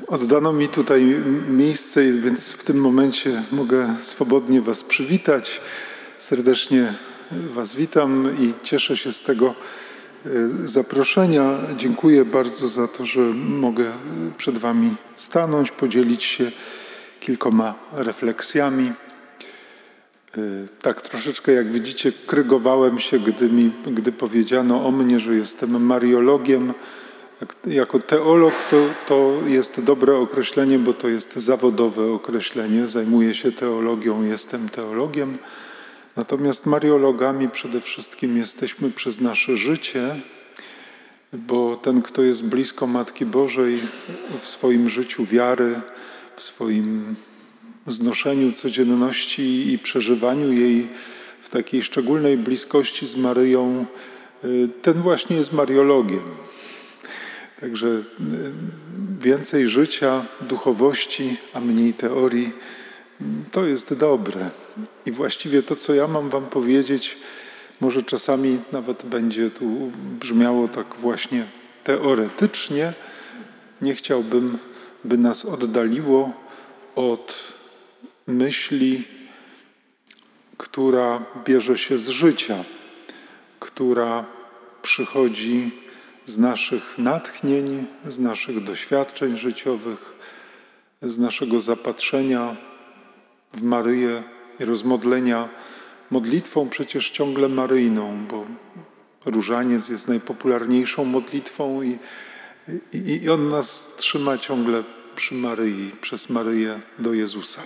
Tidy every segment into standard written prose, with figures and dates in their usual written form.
Oddano mi tutaj miejsce, więc w tym momencie mogę swobodnie Was przywitać. Serdecznie Was witam i cieszę się z tego zaproszenia. Dziękuję bardzo za to, że mogę przed Wami stanąć, podzielić się kilkoma refleksjami. Tak troszeczkę, jak widzicie, krygowałem się, gdy powiedziano o mnie, że jestem mariologiem. Jako teolog to jest dobre określenie, bo to jest zawodowe określenie. Zajmuję się teologią, jestem teologiem. Natomiast mariologami przede wszystkim jesteśmy przez nasze życie, bo ten, kto jest blisko Matki Bożej w swoim życiu wiary, w swoim znoszeniu codzienności i przeżywaniu jej w takiej szczególnej bliskości z Maryją, ten właśnie jest mariologiem. Także więcej życia, duchowości, a mniej teorii, to jest dobre. I właściwie to, co ja mam Wam powiedzieć, może czasami nawet będzie tu brzmiało tak właśnie teoretycznie. Nie chciałbym, by nas oddaliło od myśli, która bierze się z życia, która przychodzi z naszych natchnień, z naszych doświadczeń życiowych, z naszego zapatrzenia w Maryję i rozmodlenia modlitwą przecież ciągle maryjną, bo różaniec jest najpopularniejszą modlitwą i on nas trzyma ciągle przy Maryi, przez Maryję do Jezusa.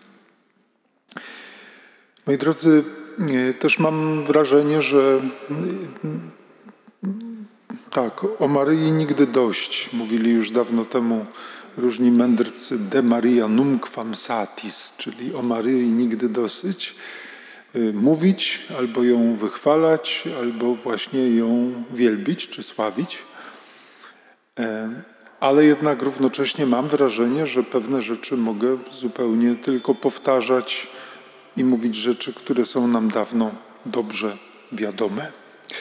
Moi drodzy, też mam wrażenie, że tak, o Maryi nigdy dość. Mówili już dawno temu różni mędrcy de Maria numquam satis, czyli o Maryi nigdy dosyć. Mówić, albo ją wychwalać, albo właśnie ją wielbić czy sławić. Ale jednak równocześnie mam wrażenie, że pewne rzeczy mogę zupełnie tylko powtarzać i mówić rzeczy, które są nam dawno dobrze wiadome.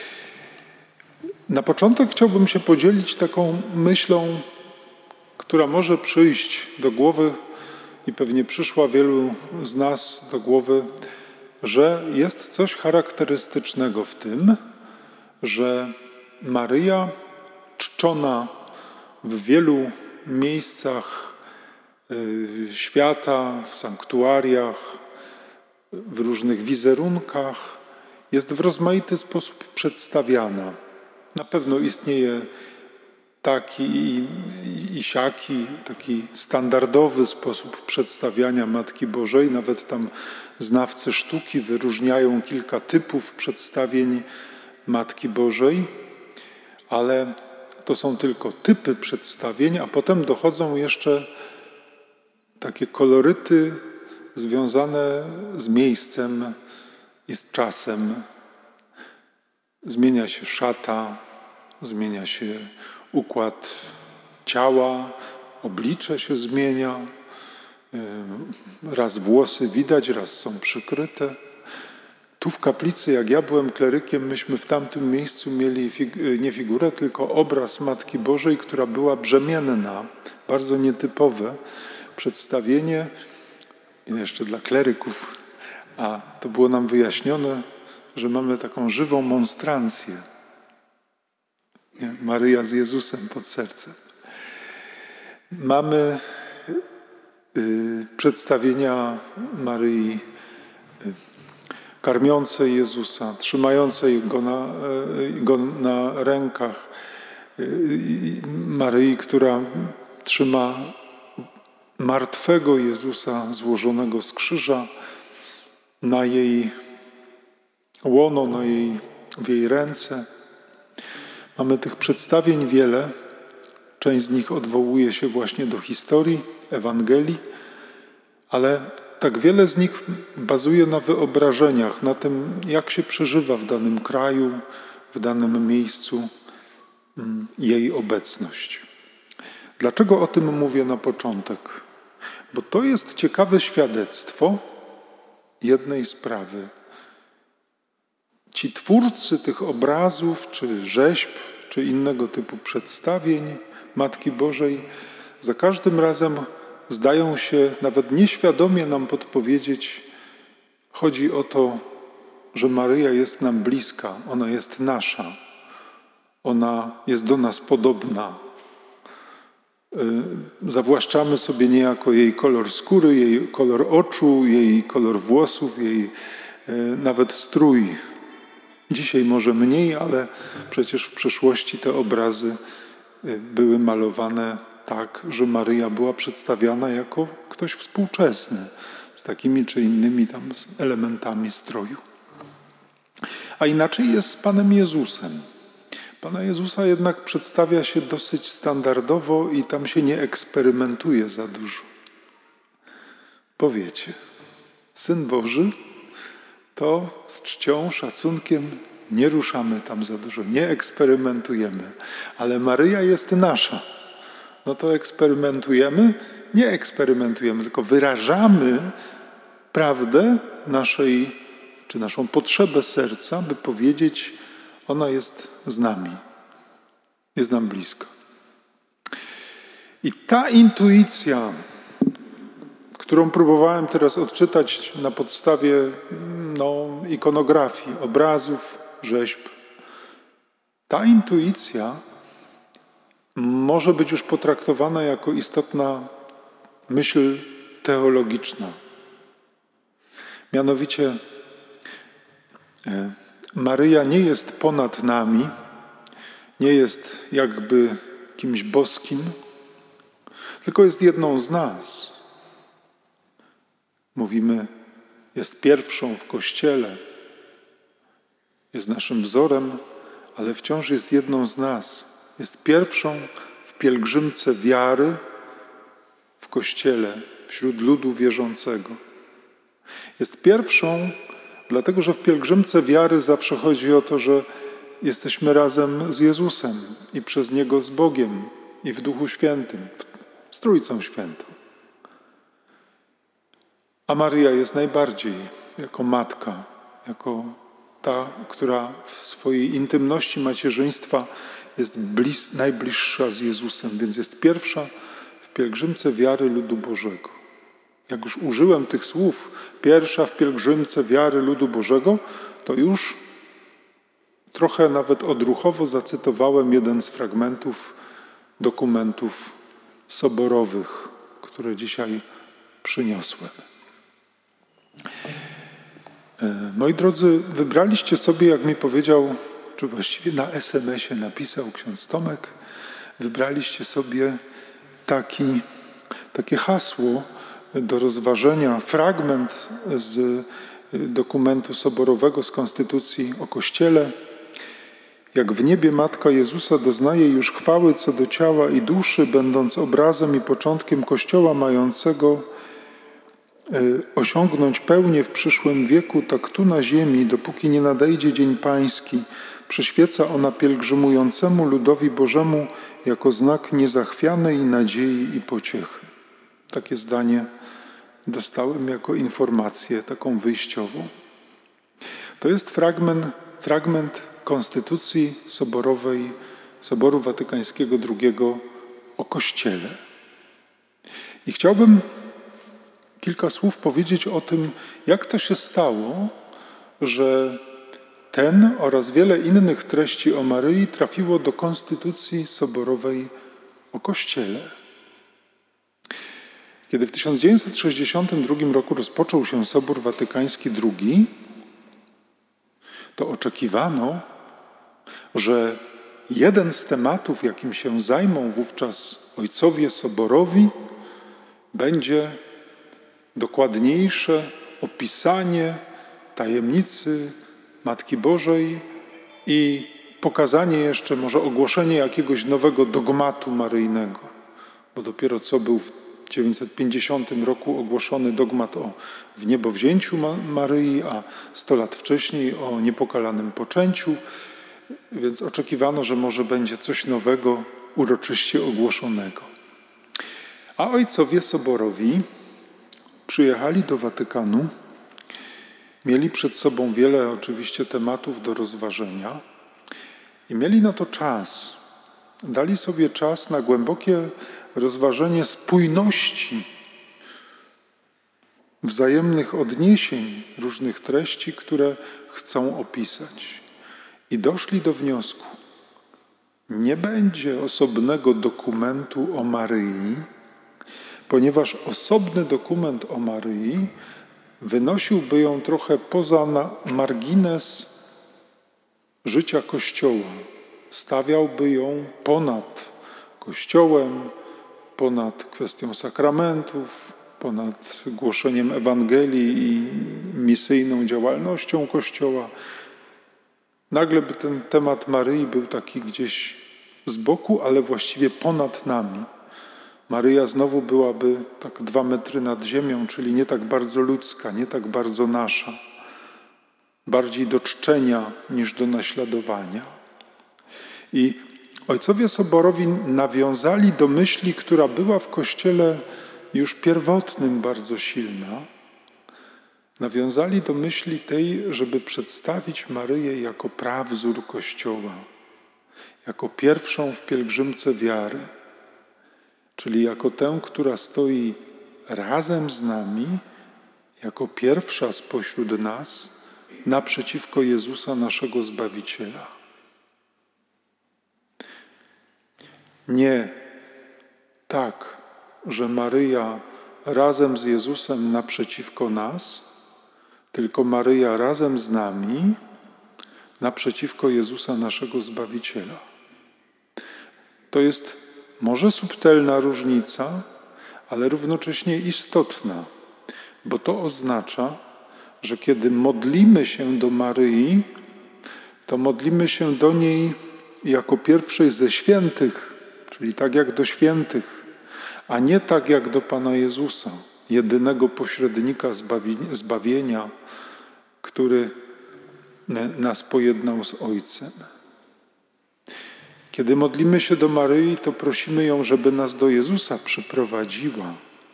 Na początek chciałbym się podzielić taką myślą, która może przyjść do głowy i pewnie przyszła wielu z nas do głowy, że jest coś charakterystycznego w tym, że Maryja czczona w wielu miejscach świata, w sanktuariach, w różnych wizerunkach, jest w rozmaity sposób przedstawiana. Na pewno istnieje taki i siaki, taki standardowy sposób przedstawiania Matki Bożej. Nawet tam znawcy sztuki wyróżniają kilka typów przedstawień Matki Bożej, ale to są tylko typy przedstawień, a potem dochodzą jeszcze takie koloryty związane z miejscem i z czasem. Zmienia się szata, zmienia się układ ciała, oblicze się zmienia. Raz włosy widać, raz są przykryte. Tu w kaplicy, jak ja byłem klerykiem, myśmy w tamtym miejscu mieli nie figurę, tylko obraz Matki Bożej, która była brzemienna. Bardzo nietypowe przedstawienie. I jeszcze dla kleryków. A to było nam wyjaśnione, że mamy taką żywą monstrancję. Nie? Maryja z Jezusem pod sercem. Mamy przedstawienia Maryi karmiącej Jezusa, trzymającej go na rękach. Maryi, która trzyma martwego Jezusa złożonego z krzyża na jej łono, w jej ręce. Mamy tych przedstawień wiele. Część z nich odwołuje się właśnie do historii, Ewangelii, ale tak wiele z nich bazuje na wyobrażeniach, na tym, jak się przeżywa w danym kraju, w danym miejscu jej obecność. Dlaczego o tym mówię na początek? Bo to jest ciekawe świadectwo jednej sprawy. Ci twórcy tych obrazów, czy rzeźb, czy innego typu przedstawień Matki Bożej za każdym razem zdają się nawet nieświadomie nam podpowiedzieć, chodzi o to, że Maryja jest nam bliska, ona jest nasza, ona jest do nas podobna. Zawłaszczamy sobie niejako jej kolor skóry, jej kolor oczu, jej kolor włosów, jej nawet strój. Dzisiaj może mniej, ale przecież w przeszłości te obrazy były malowane tak, że Maryja była przedstawiana jako ktoś współczesny, z takimi czy innymi tam elementami stroju. A inaczej jest z Panem Jezusem. Pana Jezusa jednak przedstawia się dosyć standardowo i tam się nie eksperymentuje za dużo. Bo wiecie, Syn Boży to z czcią, szacunkiem nie ruszamy tam za dużo, nie eksperymentujemy. Ale Maryja jest nasza. No to eksperymentujemy? Nie eksperymentujemy, tylko wyrażamy prawdę naszej, czy naszą potrzebę serca, by powiedzieć, ona jest z nami, jest nam blisko. I ta intuicja, którą próbowałem teraz odczytać na podstawie ikonografii, obrazów, rzeźb, ta intuicja może być już potraktowana jako istotna myśl teologiczna. Mianowicie Maryja nie jest ponad nami, nie jest jakby kimś boskim, tylko jest jedną z nas. Mówimy, jest pierwszą w Kościele, jest naszym wzorem, ale wciąż jest jedną z nas. Jest pierwszą w pielgrzymce wiary w Kościele, wśród ludu wierzącego. Jest pierwszą, dlatego że w pielgrzymce wiary zawsze chodzi o to, że jesteśmy razem z Jezusem i przez Niego z Bogiem i w Duchu Świętym, z Trójcą Świętą. A Maryja jest najbardziej jako matka, jako ta, która w swojej intymności macierzyństwa jest najbliższa z Jezusem, więc jest pierwsza w pielgrzymce wiary ludu Bożego. Jak już użyłem tych słów, pierwsza w pielgrzymce wiary ludu Bożego, to już trochę nawet odruchowo zacytowałem jeden z fragmentów dokumentów soborowych, które dzisiaj przyniosłem. Moi drodzy, wybraliście sobie, jak mi powiedział, czy właściwie na SMS-ie napisał ksiądz Tomek, wybraliście sobie takie hasło do rozważenia, fragment z dokumentu soborowego, z Konstytucji o Kościele. Jak w niebie Matka Jezusa doznaje już chwały co do ciała i duszy, będąc obrazem i początkiem Kościoła mającego osiągnąć pełnię w przyszłym wieku, tak tu na ziemi, dopóki nie nadejdzie Dzień Pański, przyświeca ona pielgrzymującemu ludowi Bożemu jako znak niezachwianej nadziei i pociechy. Takie zdanie dostałem jako informację taką wyjściową. To jest fragment Konstytucji Soborowej Soboru Watykańskiego II o Kościele. I chciałbym kilka słów powiedzieć o tym, jak to się stało, że ten oraz wiele innych treści o Maryi trafiło do Konstytucji Soborowej o Kościele. Kiedy w 1962 roku rozpoczął się Sobór Watykański II, to oczekiwano, że jeden z tematów, jakim się zajmą wówczas ojcowie soborowi, będzie dokładniejsze opisanie tajemnicy Matki Bożej i pokazanie jeszcze, może ogłoszenie jakiegoś nowego dogmatu maryjnego, bo dopiero co był w 950 roku ogłoszony dogmat o wniebowzięciu Maryi, a 100 lat wcześniej o niepokalanym poczęciu, więc oczekiwano, że może będzie coś nowego, uroczyście ogłoszonego. A ojcowie soborowi przyjechali do Watykanu, mieli przed sobą wiele oczywiście tematów do rozważenia i mieli na to czas. Dali sobie czas na głębokie rozważenie spójności, wzajemnych odniesień różnych treści, które chcą opisać. I doszli do wniosku, nie będzie osobnego dokumentu o Maryi, ponieważ osobny dokument o Maryi wynosiłby ją trochę poza margines życia Kościoła. Stawiałby ją ponad Kościołem, ponad kwestią sakramentów, ponad głoszeniem Ewangelii i misyjną działalnością Kościoła. Nagle by ten temat Maryi był taki gdzieś z boku, ale właściwie ponad nami. Maryja znowu byłaby tak 2 metry nad ziemią, czyli nie tak bardzo ludzka, nie tak bardzo nasza. Bardziej do czczenia niż do naśladowania. I ojcowie soborowi nawiązali do myśli, która była w Kościele już pierwotnym bardzo silna. Nawiązali do myśli tej, żeby przedstawić Maryję jako prawzór Kościoła, jako pierwszą w pielgrzymce wiary, czyli jako tę, która stoi razem z nami, jako pierwsza spośród nas, naprzeciwko Jezusa, naszego Zbawiciela. Nie tak, że Maryja razem z Jezusem naprzeciwko nas, tylko Maryja razem z nami naprzeciwko Jezusa, naszego Zbawiciela. To jest może subtelna różnica, ale równocześnie istotna, bo to oznacza, że kiedy modlimy się do Maryi, to modlimy się do niej jako pierwszej ze świętych, czyli tak jak do świętych, a nie tak jak do Pana Jezusa, jedynego pośrednika zbawienia, który nas pojednał z Ojcem. Kiedy modlimy się do Maryi, to prosimy ją, żeby nas do Jezusa przyprowadziła,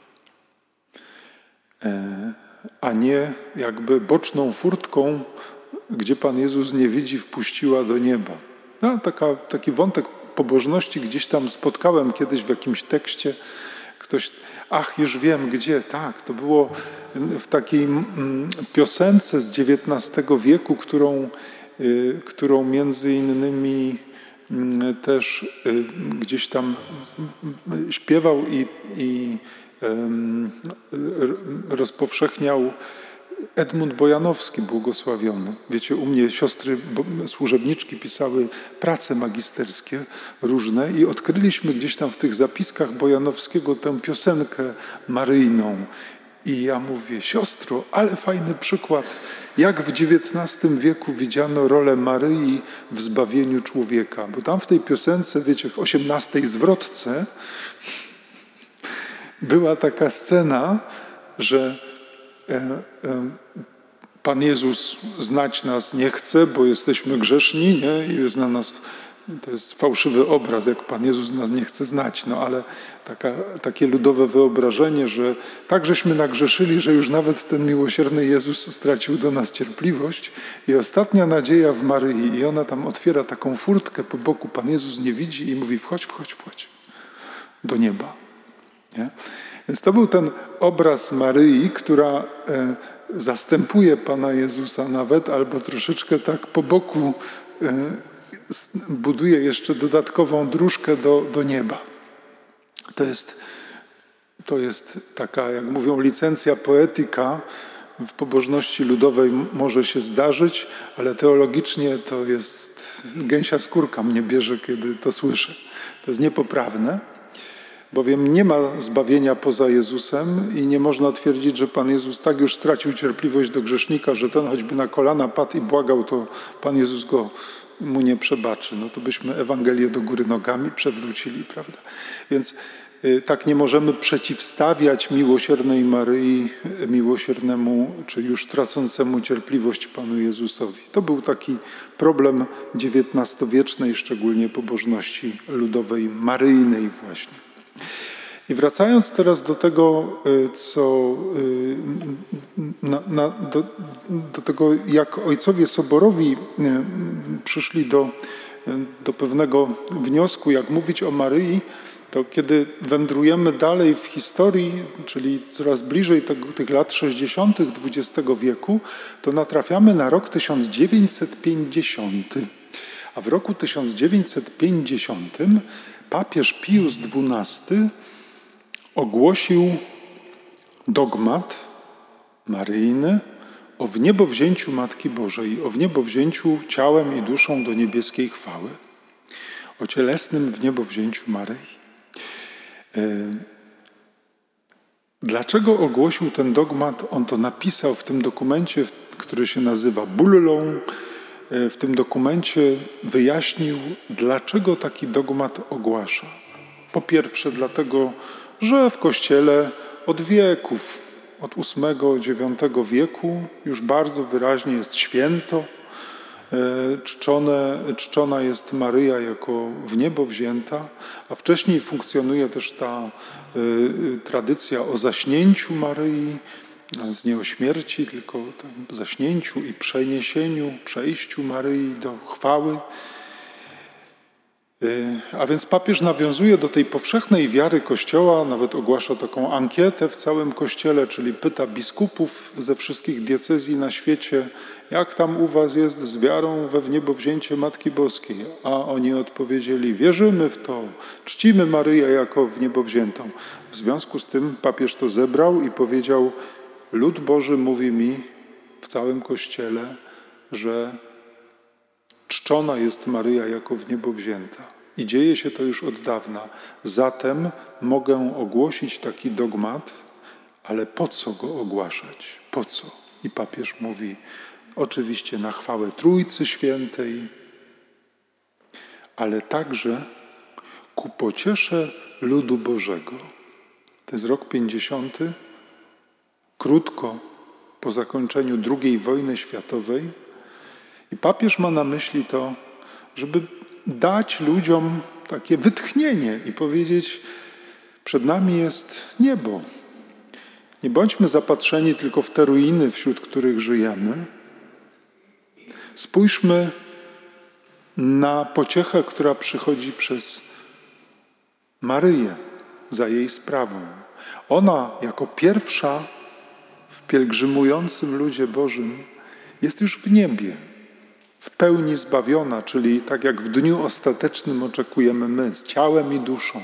a nie jakby boczną furtką, gdzie Pan Jezus nie widzi, wpuściła do nieba. No, taki wątek pobożności gdzieś tam spotkałem kiedyś w jakimś tekście. Ktoś, już wiem gdzie, tak, to było w takiej piosence z XIX wieku, którą między innymi też gdzieś tam śpiewał i rozpowszechniał Edmund Bojanowski, błogosławiony. Wiecie, u mnie siostry służebniczki pisały prace magisterskie różne i odkryliśmy gdzieś tam w tych zapiskach Bojanowskiego tę piosenkę maryjną. I ja mówię, siostro, ale fajny przykład, jak w XIX wieku widziano rolę Maryi w zbawieniu człowieka. Bo tam w tej piosence, wiecie, w XVIII zwrotce była taka scena, że Pan Jezus znać nas nie chce, bo jesteśmy grzeszni, nie? I jest na nas, to jest fałszywy obraz, jak Pan Jezus nas nie chce znać, no ale takie ludowe wyobrażenie, że tak żeśmy nagrzeszyli, że już nawet ten miłosierny Jezus stracił do nas cierpliwość i ostatnia nadzieja w Maryi i ona tam otwiera taką furtkę po boku, Pan Jezus nie widzi i mówi wchodź do nieba. Nie? Więc to był ten obraz Maryi, która zastępuje Pana Jezusa nawet, albo troszeczkę tak po boku buduje jeszcze dodatkową dróżkę do nieba. To jest taka, jak mówią, licencja poetyka. W pobożności ludowej może się zdarzyć, ale teologicznie to jest gęsia skórka mnie bierze, kiedy to słyszę. To jest niepoprawne. Bowiem nie ma zbawienia poza Jezusem i nie można twierdzić, że Pan Jezus tak już stracił cierpliwość do grzesznika, że ten choćby na kolana padł i błagał, to Pan Jezus mu nie przebaczy. No to byśmy Ewangelię do góry nogami przewrócili, prawda? Więc tak nie możemy przeciwstawiać miłosiernej Maryi miłosiernemu, czy już tracącemu cierpliwość Panu Jezusowi. To był taki problem XIX-wiecznej, szczególnie pobożności ludowej maryjnej właśnie. I wracając teraz do tego, do tego, jak ojcowie soborowi przyszli do pewnego wniosku, jak mówić o Maryi, to kiedy wędrujemy dalej w historii, czyli coraz bliżej tych lat 60. XX wieku, to natrafiamy na rok 1950. A w roku 1950 papież Pius XII ogłosił dogmat maryjny o wniebowzięciu Matki Bożej, o wniebowzięciu ciałem i duszą do niebieskiej chwały, o cielesnym wniebowzięciu Maryi. Dlaczego ogłosił ten dogmat? On to napisał w tym dokumencie, który się nazywa Bullą. W tym dokumencie wyjaśnił, dlaczego taki dogmat ogłasza. Po pierwsze dlatego, że w Kościele od wieków, od VIII-IX wieku już bardzo wyraźnie jest święto. Czczona jest Maryja jako w niebo wzięta, a wcześniej funkcjonuje też ta tradycja o zaśnięciu Maryi, nie o śmierci, tylko o zaśnięciu i przeniesieniu, przejściu Maryi do chwały. A więc papież nawiązuje do tej powszechnej wiary Kościoła, nawet ogłasza taką ankietę w całym Kościele, czyli pyta biskupów ze wszystkich diecezji na świecie, jak tam u was jest z wiarą we wniebowzięcie Matki Boskiej. A oni odpowiedzieli, wierzymy w to, czcimy Maryję jako wniebowziętą. W związku z tym papież to zebrał i powiedział, lud Boży mówi mi w całym Kościele, że czczona jest Maryja jako w niebo wzięta. I dzieje się to już od dawna. Zatem mogę ogłosić taki dogmat, ale po co go ogłaszać? Po co? I papież mówi, oczywiście na chwałę Trójcy Świętej, ale także ku pociesze ludu Bożego. To jest rok 50, krótko po zakończeniu II wojny światowej. I papież ma na myśli to, żeby dać ludziom takie wytchnienie i powiedzieć, przed nami jest niebo. Nie bądźmy zapatrzeni tylko w te ruiny, wśród których żyjemy. Spójrzmy na pociechę, która przychodzi przez Maryję za jej sprawą. Ona jako pierwsza w pielgrzymującym ludzie Bożym jest już w niebie. W pełni zbawiona, czyli tak jak w dniu ostatecznym oczekujemy my, z ciałem i duszą.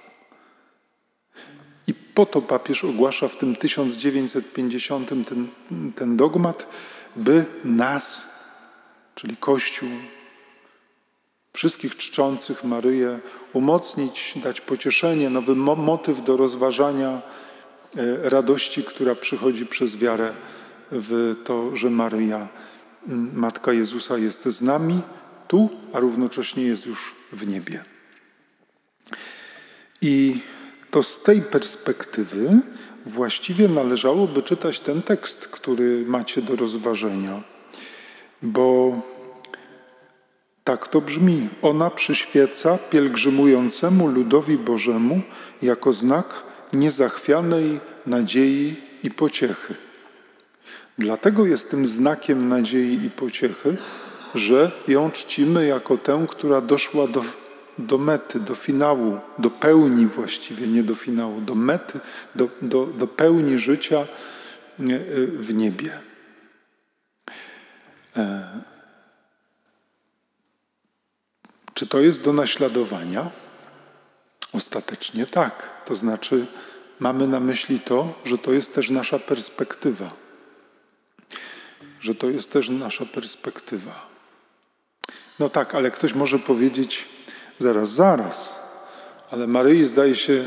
I po to papież ogłasza w tym 1950 ten dogmat, by nas, czyli Kościół, wszystkich czczących Maryję, umocnić, dać pocieszenie, nowy motyw do rozważania radości, która przychodzi przez wiarę w to, że Maryja, Matka Jezusa, jest z nami tu, a równocześnie jest już w niebie. I to z tej perspektywy właściwie należałoby czytać ten tekst, który macie do rozważenia, bo tak to brzmi. Ona przyświeca pielgrzymującemu ludowi Bożemu jako znak niezachwianej nadziei i pociechy. Dlatego jest tym znakiem nadziei i pociechy, że ją czcimy jako tę, która doszła do mety, do finału, do pełni właściwie, nie do finału, do mety, do pełni życia w niebie. Czy to jest do naśladowania? Ostatecznie tak. To znaczy mamy na myśli to, że to jest też nasza perspektywa. Że to jest też nasza perspektywa. No tak, ale ktoś może powiedzieć, zaraz, ale Maryi zdaje się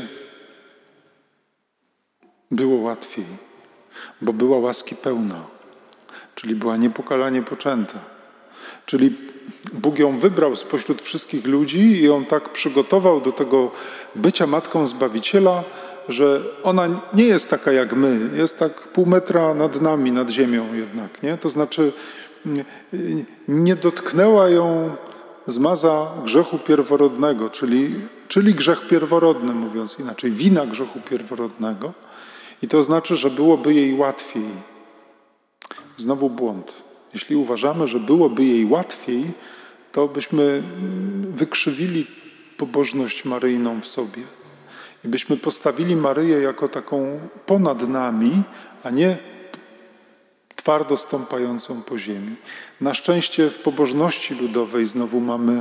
było łatwiej, bo była łaski pełna, czyli była niepokalanie poczęta. Czyli Bóg ją wybrał spośród wszystkich ludzi i ją tak przygotował do tego bycia Matką Zbawiciela, że ona nie jest taka jak my, jest tak pół metra nad nami, nad ziemią jednak, nie? To znaczy nie dotknęła ją zmaza grzechu pierworodnego, czyli grzech pierworodny, mówiąc inaczej, wina grzechu pierworodnego. I to znaczy, że byłoby jej łatwiej. Znowu błąd. Jeśli uważamy, że byłoby jej łatwiej, to byśmy wykrzywili pobożność maryjną w sobie. I byśmy postawili Maryję jako taką ponad nami, a nie twardo stąpającą po ziemi. Na szczęście w pobożności ludowej znowu mamy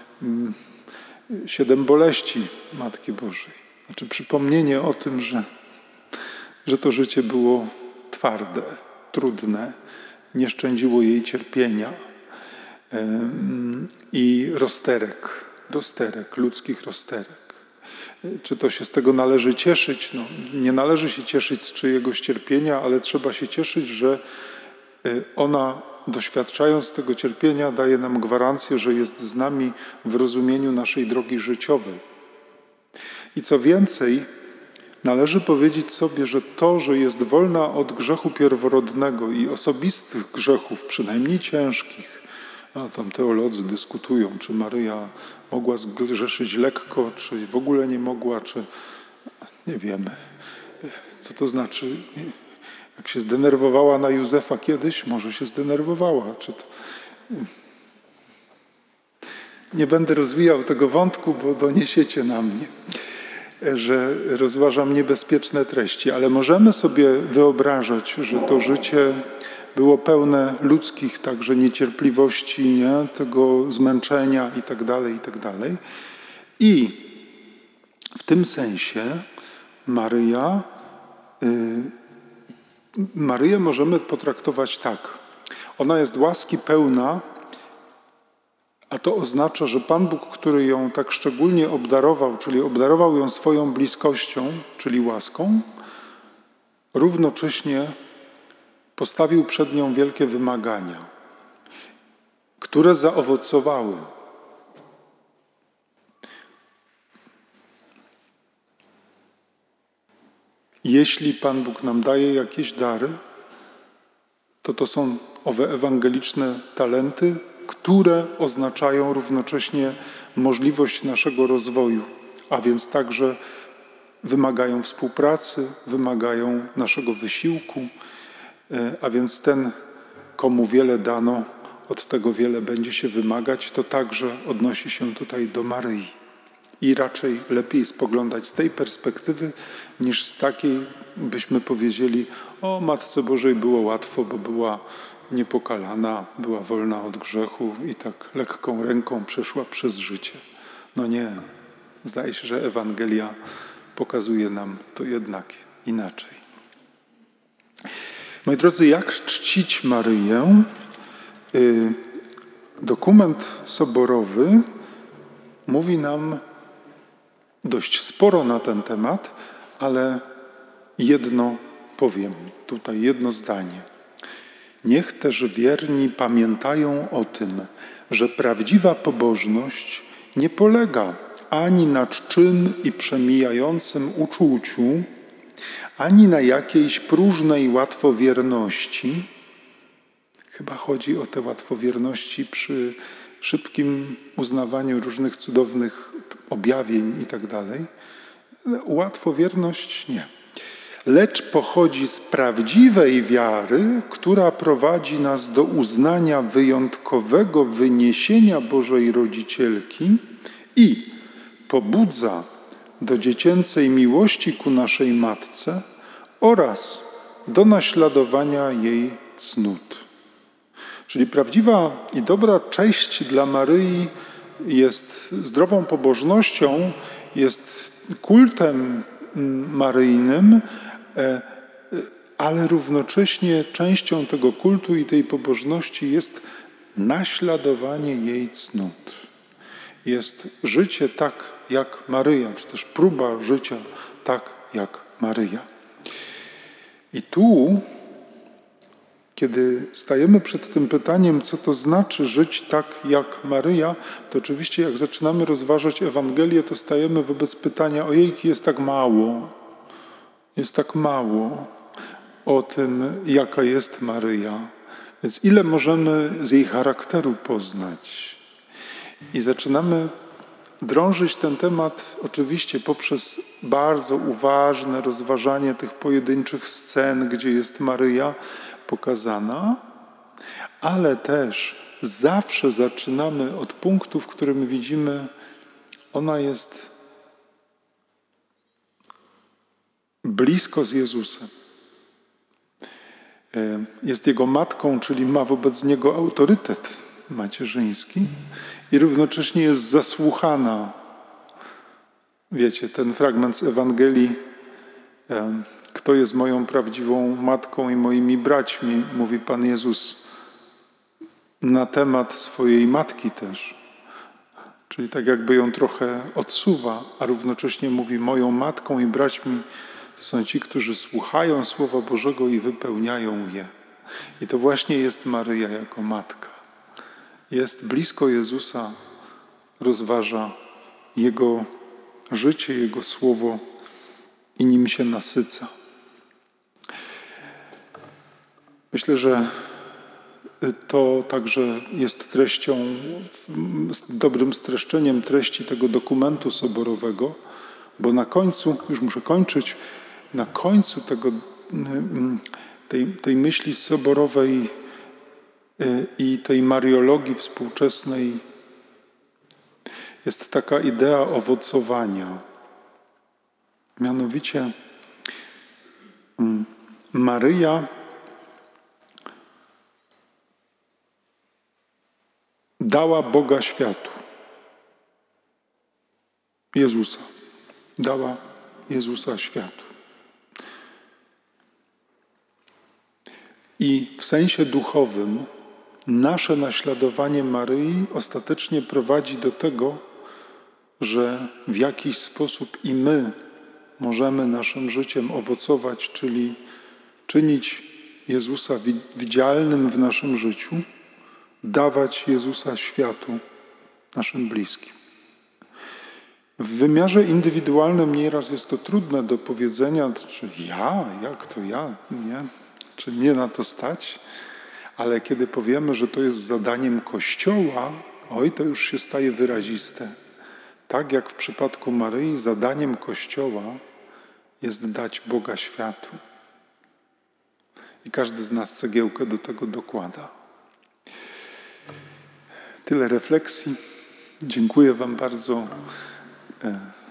7 boleści Matki Bożej. Znaczy przypomnienie o tym, że to życie było twarde, trudne, nie szczędziło jej cierpienia i rozterek, ludzkich rozterek. Czy to się z tego należy cieszyć? No, nie należy się cieszyć z czyjegoś cierpienia, ale trzeba się cieszyć, że ona, doświadczając tego cierpienia, daje nam gwarancję, że jest z nami w rozumieniu naszej drogi życiowej. I co więcej, należy powiedzieć sobie, że to, że jest wolna od grzechu pierworodnego i osobistych grzechów, przynajmniej ciężkich, a tam teolodzy dyskutują, czy Maryja mogła zgrzeszyć lekko, czy w ogóle nie mogła, czy nie wiemy. Co to znaczy? Jak się zdenerwowała na Józefa kiedyś, może się zdenerwowała. Czy to... Nie będę rozwijał tego wątku, bo doniesiecie na mnie, że rozważam niebezpieczne treści, ale możemy sobie wyobrażać, że to życie było pełne ludzkich także niecierpliwości, nie? Tego zmęczenia i tak dalej, i tak dalej. I w tym sensie Maryję możemy potraktować tak. Ona jest łaski pełna, a to oznacza, że Pan Bóg, który ją tak szczególnie obdarował, czyli obdarował ją swoją bliskością, czyli łaską, równocześnie postawił przed nią wielkie wymagania, które zaowocowały. Jeśli Pan Bóg nam daje jakieś dary, to są owe ewangeliczne talenty, które oznaczają równocześnie możliwość naszego rozwoju, a więc także wymagają współpracy, wymagają naszego wysiłku, a więc ten, komu wiele dano, od tego wiele będzie się wymagać, to także odnosi się tutaj do Maryi. I raczej lepiej spoglądać z tej perspektywy, niż z takiej, byśmy powiedzieli, o Matce Bożej było łatwo, bo była niepokalana, była wolna od grzechu i tak lekką ręką przeszła przez życie. No nie, zdaje się, że Ewangelia pokazuje nam to jednak inaczej. Moi drodzy, jak czcić Maryję? Dokument soborowy mówi nam dość sporo na ten temat, ale jedno powiem, tutaj jedno zdanie. Niech też wierni pamiętają o tym, że prawdziwa pobożność nie polega ani na czczym i przemijającym uczuciu, ani na jakiejś próżnej łatwowierności. Chyba chodzi o te łatwowierności przy szybkim uznawaniu różnych cudownych objawień i tak dalej. Łatwowierność nie. Lecz pochodzi z prawdziwej wiary, która prowadzi nas do uznania wyjątkowego wyniesienia Bożej Rodzicielki i pobudza do dziecięcej miłości ku naszej Matce oraz do naśladowania jej cnót. Czyli prawdziwa i dobra cześć dla Maryi jest zdrową pobożnością, jest kultem maryjnym, ale równocześnie częścią tego kultu i tej pobożności jest naśladowanie jej cnót. Jest życie tak jak Maryja, czy też próba życia tak jak Maryja. I tu, kiedy stajemy przed tym pytaniem, co to znaczy żyć tak jak Maryja, to oczywiście jak zaczynamy rozważać Ewangelię, to stajemy wobec pytania, ojejki, jest tak mało o tym, jaka jest Maryja. Więc ile możemy z jej charakteru poznać? I zaczynamy drążyć ten temat oczywiście poprzez bardzo uważne rozważanie tych pojedynczych scen, gdzie jest Maryja pokazana, ale też zawsze zaczynamy od punktu, w którym widzimy, ona jest blisko z Jezusem. Jest Jego matką, czyli ma wobec Niego autorytet macierzyński i równocześnie jest zasłuchana. Wiecie, ten fragment z Ewangelii, kto jest moją prawdziwą matką i moimi braćmi, mówi Pan Jezus na temat swojej matki też. Czyli tak jakby ją trochę odsuwa, a równocześnie mówi moją matką i braćmi to są ci, którzy słuchają Słowa Bożego i wypełniają je. I to właśnie jest Maryja jako matka. Jest blisko Jezusa, rozważa Jego życie, Jego Słowo i nim się nasyca. Myślę, że to także jest treścią, dobrym streszczeniem treści tego dokumentu soborowego, bo na końcu, już muszę kończyć, na końcu tej myśli soborowej i tej mariologii współczesnej jest taka idea owocowania. Mianowicie Maryja dała Boga światu. Jezusa. Dała Jezusa światu. I w sensie duchowym nasze naśladowanie Maryi ostatecznie prowadzi do tego, że w jakiś sposób i my możemy naszym życiem owocować, czyli czynić Jezusa widzialnym w naszym życiu, dawać Jezusa światu naszym bliskim. W wymiarze indywidualnym nieraz jest to trudne do powiedzenia, czy jak to ja, nie? Czy mnie na to stać? Ale kiedy powiemy, że to jest zadaniem Kościoła, to już się staje wyraziste. Tak jak w przypadku Maryi, zadaniem Kościoła jest dać Boga światu. I każdy z nas cegiełkę do tego dokłada. Tyle refleksji. Dziękuję Wam bardzo.